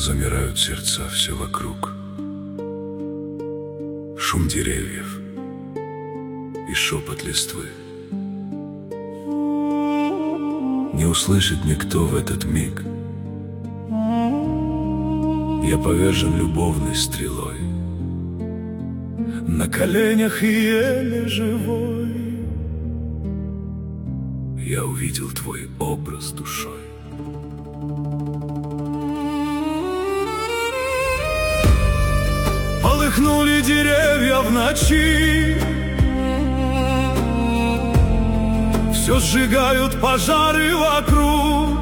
замирают сердца все вокруг. Шум деревьев и шепот листвы. Не услышит никто в этот миг. Я повержен любовной стрелой, на коленях и еле живой. Я увидел твой образ душой. Полыхнули деревья в ночи, все сжигают пожары вокруг.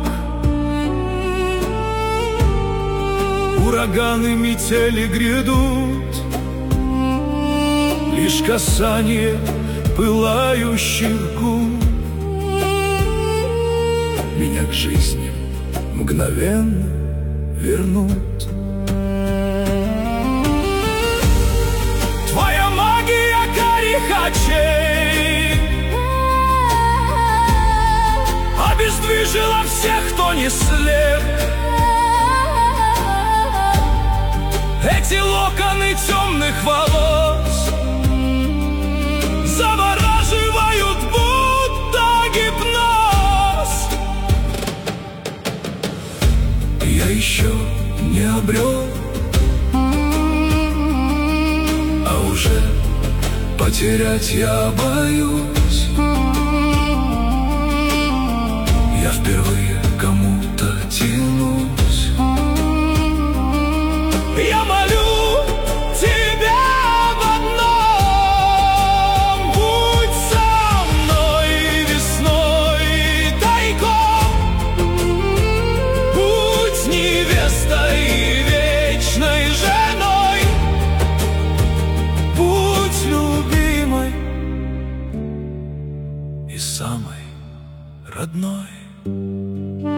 Ураганы, метели грядут, лишь касание пылающих губ меня к жизни мгновенно вернут. Твоя магия карих очей обездвижила всех, кто не слеп. Эти локоны темных волос завораживают, будто гипноз. Я еще не обрел, а уже потерять я боюсь. Я впервые кому-то тянусь. Я молю тебя об одном: будь со мной весной тайком, будь невестой и вечной женой, будь любимой и самой родной.